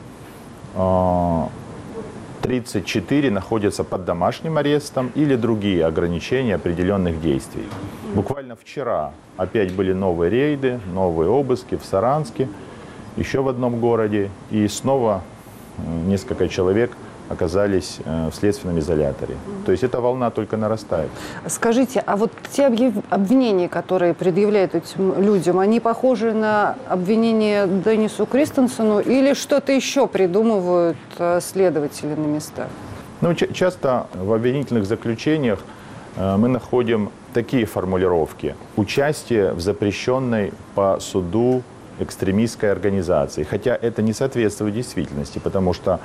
тридцать четыре находятся под домашним арестом или другие ограничения определенных действий. Буквально вчера опять были новые рейды, новые обыски в Саранске, еще в одном городе, и снова несколько человек оказались в следственном изоляторе. То есть эта волна только нарастает. Скажите, а вот те обвинения, которые предъявляют этим людям, они похожи на обвинения Денису Кристенсену или что-то еще придумывают следователи на местах? Ну, часто в обвинительных заключениях мы находим такие формулировки. Участие в запрещенной по суду экстремистской организации. Хотя это не соответствует действительности, потому что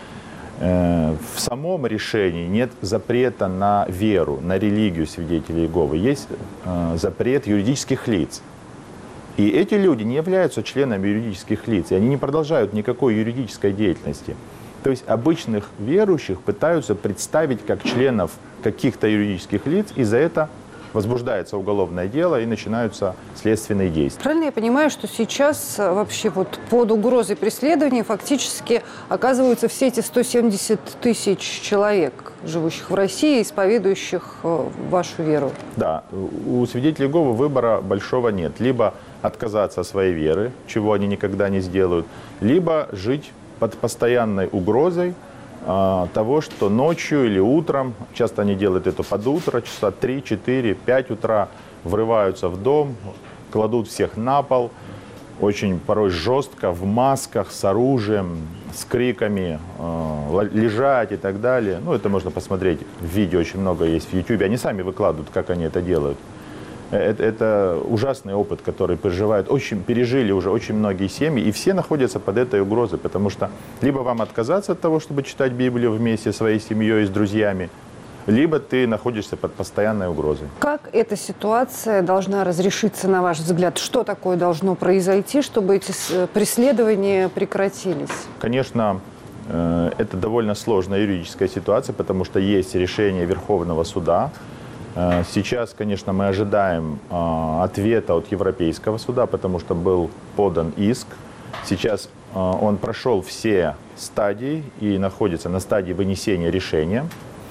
в самом решении нет запрета на веру, на религию свидетелей Иеговы. Есть э, запрет юридических лиц. И эти люди не являются членами юридических лиц, и они не продолжают никакой юридической деятельности. То есть обычных верующих пытаются представить как членов каких-то юридических лиц, и за это возбуждается уголовное дело и начинаются следственные действия. Правильно я понимаю, что сейчас вообще вот под угрозой преследования фактически оказываются все эти сто семьдесят тысяч человек, живущих в России, исповедующих вашу веру? Да, у свидетелей Иеговы выбора большого нет. Либо отказаться от своей веры, чего они никогда не сделают, либо жить под постоянной угрозой того, что ночью или утром, часто они делают это под утро, часа три, четыре, пять утра, врываются в дом, кладут всех на пол, очень порой жестко, в масках, с оружием, с криками, э, лежать и так далее. Ну, это можно посмотреть в видео, очень много есть в Ютубе. Они сами выкладывают, как они это делают. Это, это ужасный опыт, который переживают, очень, пережили уже очень многие семьи, и все находятся под этой угрозой, потому что либо вам отказаться от того, чтобы читать Библию вместе со своей семьей и с друзьями, либо ты находишься под постоянной угрозой. Как эта ситуация должна разрешиться, на ваш взгляд? Что такое должно произойти, чтобы эти преследования прекратились? Конечно, это довольно сложная юридическая ситуация, потому что есть решение Верховного суда. Сейчас, конечно, мы ожидаем э, ответа от Европейского суда, потому что был подан иск. Сейчас э, он прошел все стадии и находится на стадии вынесения решения.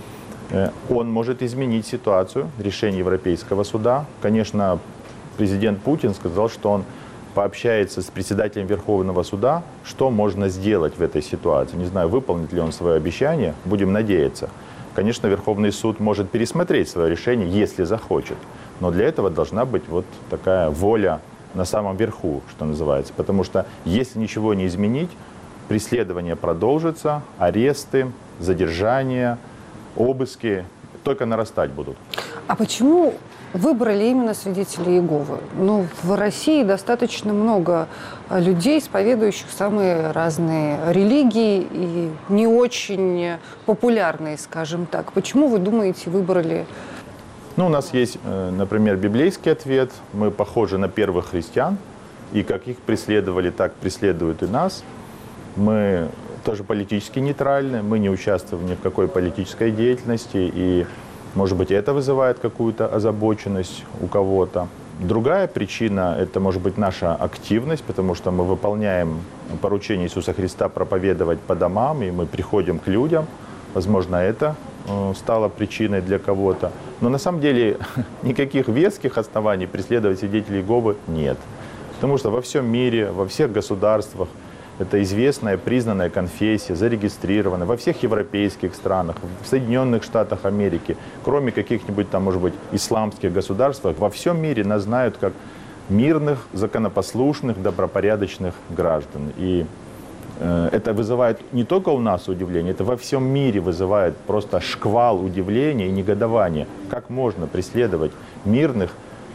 Он может изменить ситуацию, решение Европейского суда. Конечно, президент Путин сказал, что он пообщается с председателем Верховного суда, что можно сделать в этой ситуации. Не знаю, выполнит ли он свое обещание, будем надеяться. Конечно, Верховный суд может пересмотреть свое решение, если захочет. Но для этого должна быть вот такая воля на самом верху, что называется. Потому что если ничего не изменить, преследование продолжится, аресты, задержания, обыски только нарастать будут. А почему выбрали именно свидетелей Иеговы? Ну, в России достаточно много людей, исповедующих самые разные религии и не очень популярные, скажем так. Почему, вы думаете, выбрали? Ну, у нас есть, например, библейский ответ. Мы похожи на первых христиан. И как их преследовали, так преследуют и нас. Мы тоже политически нейтральны. Мы не участвуем ни в какой политической деятельности. И, может быть, это вызывает какую-то озабоченность у кого-то. Другая причина – это, может быть, наша активность, потому что мы выполняем поручение Иисуса Христа проповедовать по домам, и мы приходим к людям. Возможно, это стало причиной для кого-то. Но на самом деле никаких веских оснований преследовать свидетелей Иеговы нет. Потому что во всем мире, во всех государствах это известная, признанная конфессия, зарегистрированная во всех европейских странах, в Соединенных Штатах Америки, кроме каких-нибудь там, может быть, исламских государств, во всем мире нас знают как мирных, законопослушных, добропорядочных граждан. И э, это вызывает не только у нас удивление, это во всем мире вызывает просто шквал удивления и негодования. Как можно преследовать мирных,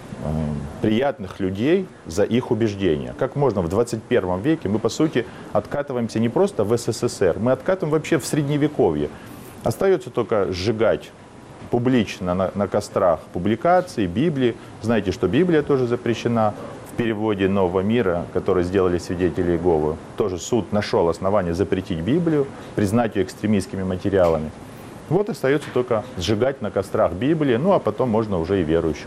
приятных людей за их убеждения. Как можно в двадцать первом веке мы, по сути, откатываемся не просто в СССР, мы откатываем вообще в Средневековье. Остается только сжигать публично на, на кострах публикации, Библии. Знаете, что Библия тоже запрещена в переводе Нового мира, который сделали свидетели Иеговы. Тоже суд нашел основание запретить Библию, признать ее экстремистскими материалами. Вот остается только сжигать на кострах Библии, ну а потом можно уже и верующих.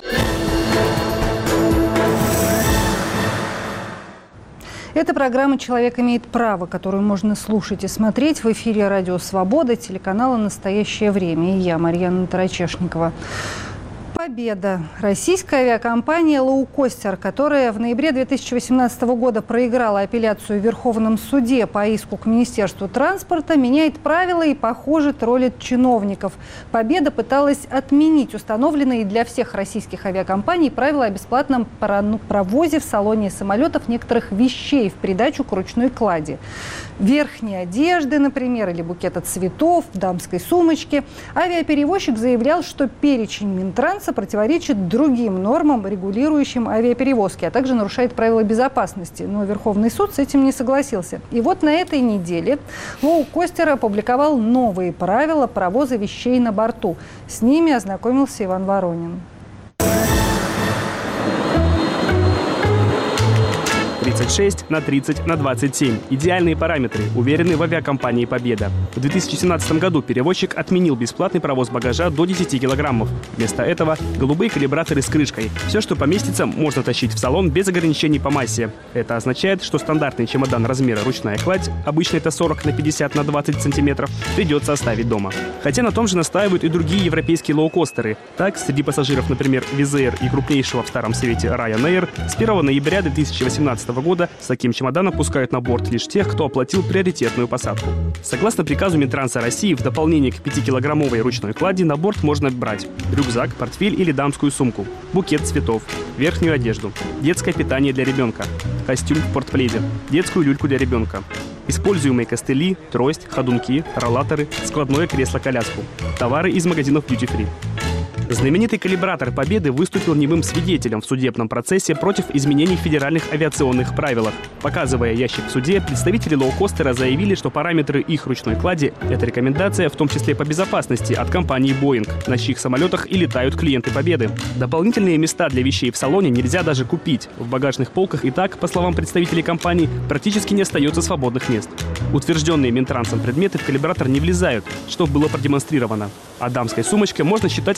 Это программа «Человек имеет право», которую можно слушать и смотреть в эфире «Радио Свобода», телеканала «Настоящее время». И я, Марьяна Тарачешникова. Победа. Российская авиакомпания «Лоукостер», которая в ноябре две тысячи восемнадцатого года проиграла апелляцию в Верховном суде по иску к Министерству транспорта, меняет правила и, похоже, троллит чиновников. Победа пыталась отменить установленные для всех российских авиакомпаний правила о бесплатном провозе в салоне самолетов некоторых вещей в придачу к ручной клади. Верхней одежды, например, или букета цветов, дамской сумочки. Авиаперевозчик заявлял, что перечень Минтранса противоречит другим нормам, регулирующим авиаперевозки, а также нарушает правила безопасности. Но Верховный суд с этим не согласился. И вот на этой неделе Лоукостер опубликовал новые правила провоза вещей на борту. С ними ознакомился Иван Воронин. тридцать шесть на тридцать на двадцать семь. Идеальные параметры, уверены в авиакомпании «Победа». В две тысячи семнадцатом году перевозчик отменил бесплатный провоз багажа до десяти килограммов. Вместо этого голубые калибраторы с крышкой. Все, что поместится, можно тащить в салон без ограничений по массе. Это означает, что стандартный чемодан размера ручная кладь, обычно это сорок на пятьдесят на двадцать сантиметров, придется оставить дома. Хотя на том же настаивают и другие европейские лоукостеры. Так, среди пассажиров, например, Wizz Air и крупнейшего в Старом Свете Ryanair, с первого ноября две тысячи восемнадцатого года с таким чемоданом пускают на борт лишь тех, кто оплатил приоритетную посадку. Согласно приказу Минтранса России, в дополнение к пятикилограммовой ручной клади на борт можно брать рюкзак, портфель или дамскую сумку, букет цветов, верхнюю одежду, детское питание для ребенка, костюм в портпледе, детскую люльку для ребенка, используемые костыли, трость, ходунки, роллаторы, складное кресло-коляску, товары из магазинов Duty Free. Знаменитый калибратор «Победы» выступил немым свидетелем в судебном процессе против изменений в федеральных авиационных правилах. Показывая ящик в суде, представители лоукостера заявили, что параметры их ручной клади – это рекомендация, в том числе по безопасности, от компании Boeing, на чьих самолетах и летают клиенты «Победы». Дополнительные места для вещей в салоне нельзя даже купить. В багажных полках и так, по словам представителей компании, практически не остается свободных мест. Утвержденные Минтрансом предметы в калибратор не влезают, что было продемонстрировано. А дамской сумочкой можно считать и клетчатый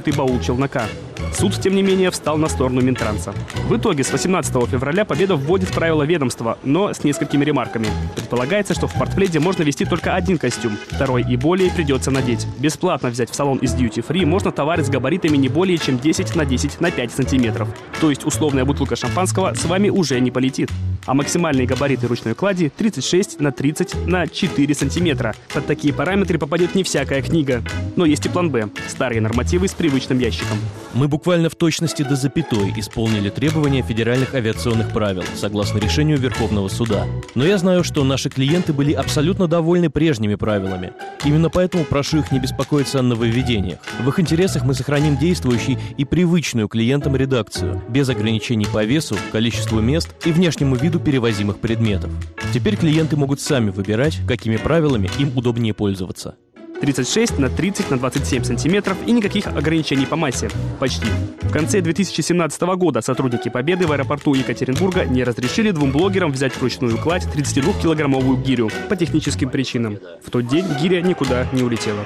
открытый баул челнока. Суд, тем не менее, встал на сторону Минтранса. В итоге с восемнадцатого февраля Победа вводит в правила ведомства, но с несколькими ремарками. Предполагается, что в портпледе можно вести только один костюм, второй и более придется надеть. Бесплатно взять в салон из дьюти-фри можно товары с габаритами не более чем десять на десять на пять сантиметров. То есть условная бутылка шампанского с вами уже не полетит. А максимальные габариты ручной клади тридцать шесть на тридцать на четыре сантиметра. Под такие параметры попадет не всякая книга. Но есть и план «Б» – старые нормативы с привычным ящиком. Мы буквально в точности до запятой исполнили требования федеральных авиационных правил, согласно решению Верховного суда. Но я знаю, что наши клиенты были абсолютно довольны прежними правилами. Именно поэтому прошу их не беспокоиться о нововведениях. В их интересах мы сохраним действующую и привычную клиентам редакцию, без ограничений по весу, количеству мест и внешнему виду перевозимых предметов. Теперь клиенты могут сами выбирать, какими правилами им удобнее пользоваться. тридцать шесть на тридцать на двадцать семь сантиметров и никаких ограничений по массе. Почти. В конце две тысячи семнадцатого года сотрудники Победы в аэропорту Екатеринбурга не разрешили двум блогерам взять в ручную кладь тридцатидвухкилограммовую гирю по техническим причинам. В тот день гиря никуда не улетела.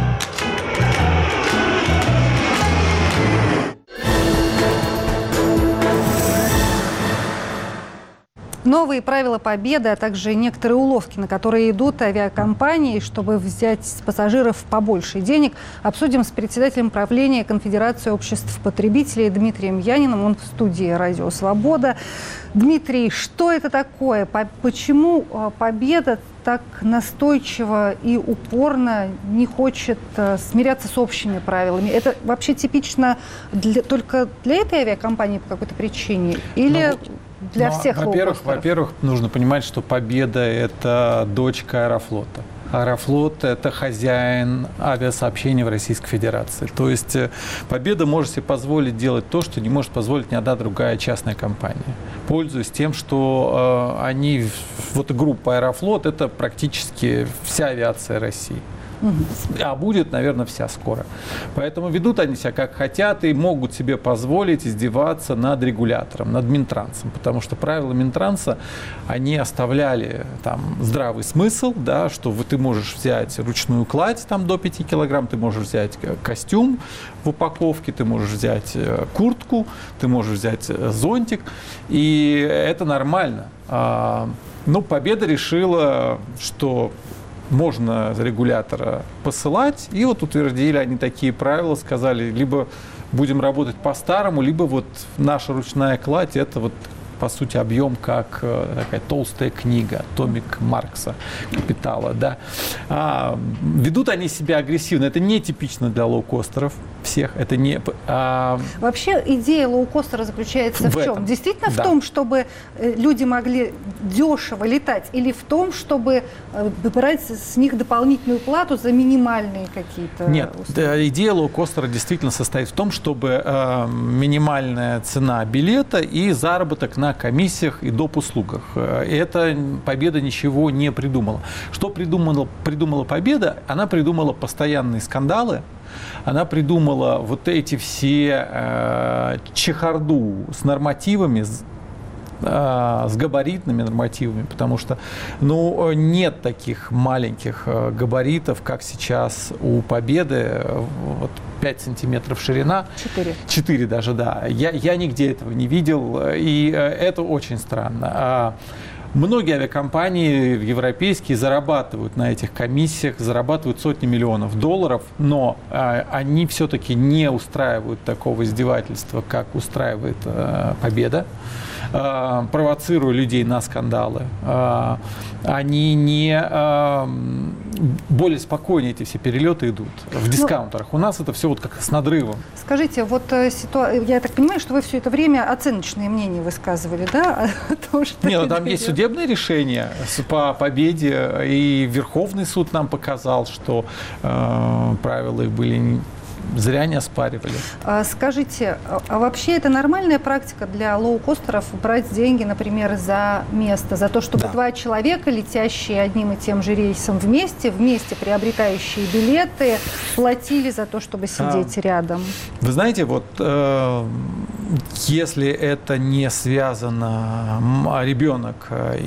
Новые правила Победы, а также некоторые уловки, на которые идут авиакомпании, чтобы взять с пассажиров побольше денег, обсудим с председателем правления Конфедерации обществ потребителей Дмитрием Яниным. Он в студии «Радио Свобода». Дмитрий, что это такое? Почему Победа так настойчиво и упорно не хочет смиряться с общими правилами? Это вообще типично для, только для этой авиакомпании по какой-то причине? Или... Ну, Для ну, всех во-первых, во-первых, нужно понимать, что Победа – это дочка Аэрофлота. Аэрофлот – это хозяин авиасообщения в Российской Федерации. То есть Победа может себе позволить делать то, что не может позволить ни одна другая частная компания. Пользуясь тем, что э, они, вот группа Аэрофлот – это практически вся авиация России. А будет, наверное, вся скоро. Поэтому ведут они себя как хотят и могут себе позволить издеваться над регулятором, над Минтрансом. Потому что правила Минтранса, они оставляли там здравый смысл, да, что ты можешь взять ручную кладь там, до пяти килограмм, ты можешь взять костюм в упаковке, ты можешь взять куртку, ты можешь взять зонтик. И это нормально. Но Победа решила, что можно регулятора посылать, и вот утвердили они такие правила, сказали, либо будем работать по-старому, либо вот наша ручная кладь, это вот по сути объем как такая толстая книга, томик Маркса «Капитала». Да. А, ведут они себя агрессивно, это не типично для лоукостеров всех, это не... А... Вообще идея лоукостера заключается в, в чем? Действительно да. в том, чтобы люди могли дешево летать, или в том, чтобы брать с них дополнительную плату за минимальные какие-то Нет, условия? Идея лоукостера действительно состоит в том, чтобы э, минимальная цена билета и заработок на комиссиях и доп. Услугах. И эта Победа ничего не придумала. Что придумала, придумала Победа? Она придумала постоянные скандалы, она придумала вот эти все э, чехарду с нормативами, с, э, с габаритными нормативами, потому что ну, нет таких маленьких габаритов, как сейчас у Победы. Вот, пять сантиметров ширина. четыре. четыре даже, да. Я, я нигде этого не видел, и это очень странно. Многие авиакомпании европейские зарабатывают на этих комиссиях, зарабатывают сотни миллионов долларов, но э, они все-таки не устраивают такого издевательства, как устраивает э, Победа, э, провоцируя людей на скандалы. Э, они не э, более спокойнее эти все перелеты идут в дискаунтерах. У нас это все вот как с надрывом. Скажите, вот ситуация, я так понимаю, что вы все это время оценочные мнения высказывали, да? О том, что Нет, ну, там есть судебное решение по Победе, и Верховный суд нам показал, что э, правила их были зря не оспаривали. Скажите, а вообще это нормальная практика для лоукостеров брать деньги, например, за место, за то, чтобы да. два человека, летящие одним и тем же рейсом вместе, вместе приобретающие билеты, платили за то, чтобы сидеть а, рядом? Вы знаете, вот э, если это не связано ребенок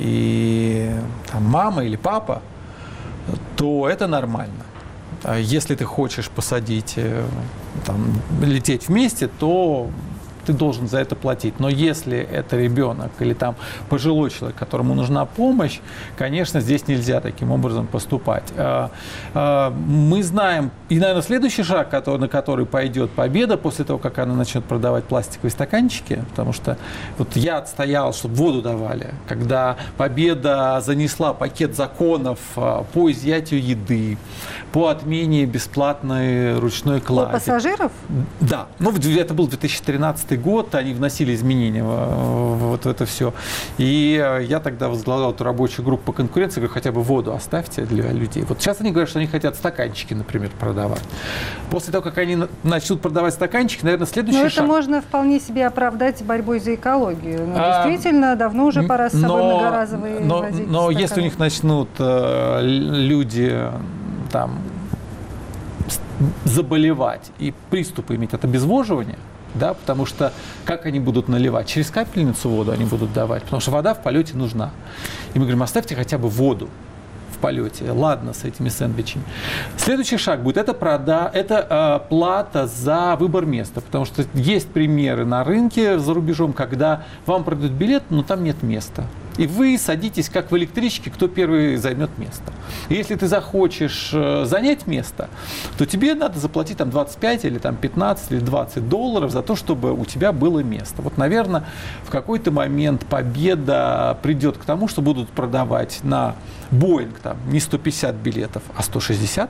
и там, мама или папа, то это нормально. Если ты хочешь посадить там, лететь вместе, то ты должен за это платить. Но если это ребенок или там пожилой человек, которому нужна помощь, конечно, здесь нельзя таким образом поступать. Мы знаем, и, наверное, следующий шаг, который, на который пойдет Победа после того, как она начнет продавать пластиковые стаканчики, потому что вот я отстоял, чтобы воду давали, когда Победа занесла пакет законов по изъятию еды, по отмене бесплатной ручной клади. Для пассажиров? Да. Ну, это был две тысячи тринадцатый год, они вносили изменения в, вот в это все. И я тогда возглавлял эту рабочую группу по конкуренции, говорю, хотя бы воду оставьте для людей. Вот сейчас они говорят, что они хотят стаканчики, например, продавать. После того, как они начнут продавать стаканчики, наверное, следующий но шаг... это можно вполне себе оправдать борьбой за экологию. Но а, действительно, давно уже пора с собой но, многоразовые но, возить но стаканы. если у них начнут э, люди там заболевать и приступы иметь от обезвоживания, да, потому что как они будут наливать? Через капельницу воду они будут давать, потому что вода в полете нужна. И мы говорим, оставьте хотя бы воду в полете. Ладно с этими сэндвичами. Следующий шаг будет, это, прода, это э, плата за выбор места, потому что есть примеры на рынке за рубежом, когда вам продают билет, но там нет места. И вы садитесь, как в электричке, кто первый займет место. И если ты захочешь занять место, то тебе надо заплатить там двадцать пять или там пятнадцать или двадцать долларов за то, чтобы у тебя было место. Вот, наверное, в какой-то момент Победа придет к тому, что будут продавать на Боинг там не сто пятьдесят билетов, а сто шестьдесят.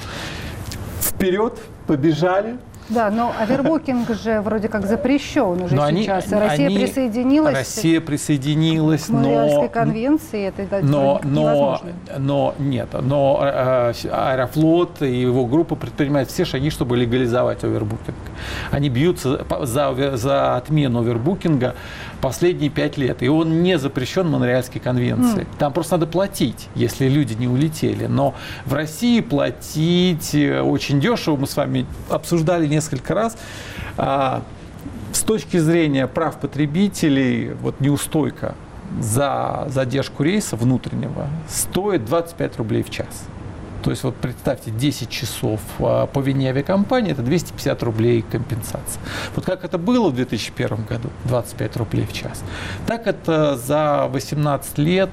Вперед, побежали. Да, но овербукинг же вроде как запрещен уже но сейчас. Они, Россия они, присоединилась. Россия присоединилась, к Монреальской конвенции. Это но, но, но нет, но э, Аэрофлот и его группа предпринимают все шаги, чтобы легализовать овербукинг. Они бьются за, за отмену овербукинга последние пять лет, и он не запрещен Монреальской конвенцией. Mm. Там просто надо платить, если люди не улетели. Но в России платить очень дешево. Мы с вами обсуждали несколько раз. А, с точки зрения прав потребителей, вот неустойка за задержку рейса внутреннего стоит двадцать пять рублей в час. То есть вот представьте, десять часов по вине авиакомпании, это двести пятьдесят рублей компенсация. Вот как это было в две тысячи первом году, двадцать пять рублей в час, так это за восемнадцать лет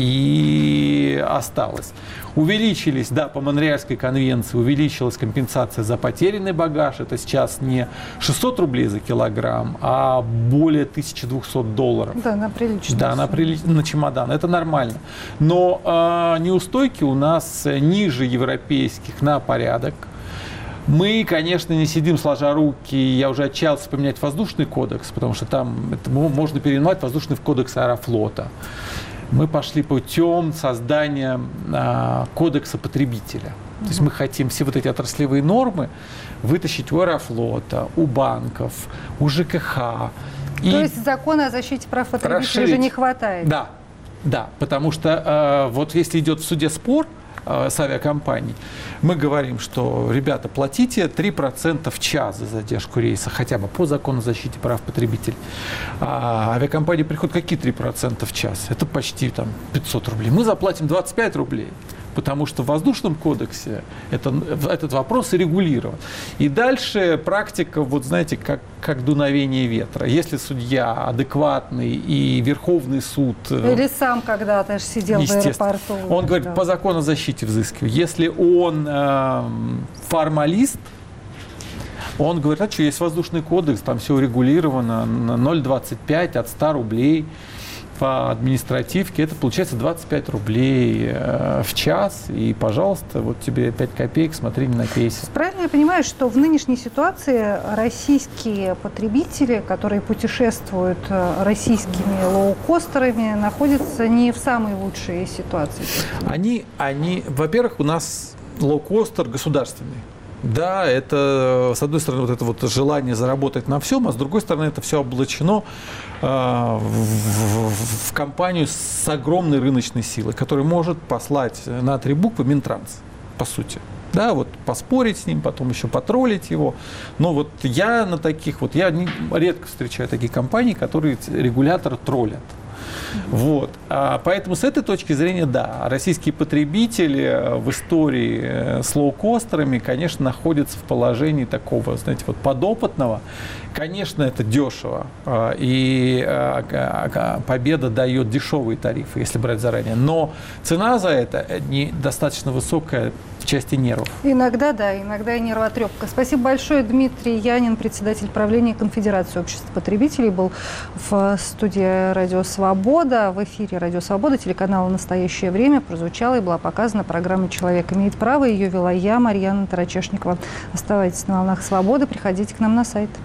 и осталось. Увеличились, да, по Монреальской конвенции увеличилась компенсация за потерянный багаж. Это сейчас не шестьсот рублей за килограмм, а более тысяча двести долларов. Да, на приличную. Да, на, прили... на чемодан. Это нормально. Но э, неустойки у нас ниже европейских на порядок. Мы, конечно, не сидим сложа руки. Я уже отчаялся поменять воздушный кодекс, потому что там это можно переименовать воздушный кодекс Аэрофлота. Мы пошли путем создания а, кодекса потребителя. То есть мы хотим все вот эти отраслевые нормы вытащить у Аэрофлота, у банков, у ЖКХ. То есть закона о защите прав потребителей уже не хватает? Да, да, потому что а, вот если идет в суде спор а, с авиакомпанией, мы говорим, что, ребята, платите три процента в час за задержку рейса, хотя бы по закону о защите прав потребителей. А авиакомпании приходят, какие три процента в час? Это почти там пятьсот рублей. Мы заплатим двадцать пять рублей. Потому что в воздушном кодексе это, этот вопрос регулирован. И дальше практика, вот знаете, как, как дуновение ветра. Если судья адекватный и Верховный суд... Или сам когда-то сидел в аэропорту. Он говорит, да. По закону о защите взыскиваю. Если он э, формалист, он говорит, а что, есть воздушный кодекс, там все урегулировано, ноль целых двадцать пять от ста рублей. По административке это получается двадцать пять рублей э, в час, и, пожалуйста, вот тебе пять копеек, смотри, не напейся. Правильно я понимаю, что в нынешней ситуации российские потребители, которые путешествуют российскими лоукостерами, находятся не в самой лучшей ситуации? Они, они, во-первых, у нас лоукостер государственный. Да, это, с одной стороны, вот это вот желание заработать на всем, а с другой стороны, это все облачено э, в, в, в компанию с огромной рыночной силой, которая может послать на три буквы Минтранс, по сути. Да, вот поспорить с ним, потом еще потроллить его. Но вот я на таких вот, я не, редко встречаю такие компании, которые регулятора троллят. Вот. А поэтому с этой точки зрения, да, российские потребители в истории с лоукостерами, конечно, находятся в положении такого, знаете, вот подопытного. Конечно, это дешево, и Победа дает дешевые тарифы, если брать заранее, но цена за это недостаточно высокая в части нервов. Иногда, да, иногда и нервотрепка. Спасибо большое. Дмитрий Янин, председатель правления Конфедерации обществ потребителей, был в студии «Радио Свобода». В эфире «Радио Свобода» телеканала «Настоящее время» прозвучала и была показана программа «Человек имеет право». Ее вела я, Марьяна Тарачешникова. Оставайтесь на волнах свободы, приходите к нам на сайт.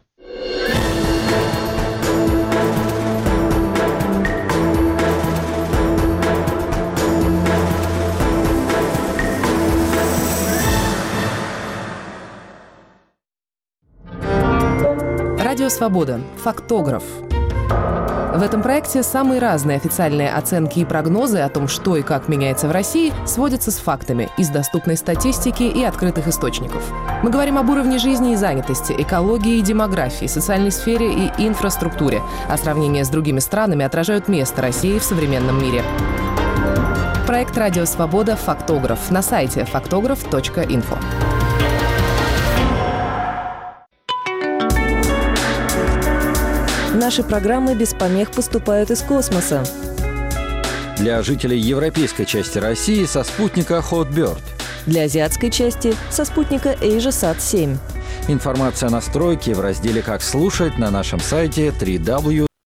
Радио Свобода. Фактограф. В этом проекте самые разные официальные оценки и прогнозы о том, что и как меняется в России, сводятся с фактами из доступной статистики и открытых источников. Мы говорим об уровне жизни и занятости, экологии и демографии, социальной сфере и инфраструктуре, а сравнения с другими странами отражают место России в современном мире. Проект «Радио Свобода. Фактограф» на сайте фактограф точка инфо. Наши программы без помех поступают из космоса. Для жителей европейской части России со спутника Hotbird. Для азиатской части со спутника AsiaSat семь. Информация о настройке в разделе «Как слушать» на нашем сайте дабл ю дабл ю дабл ю точка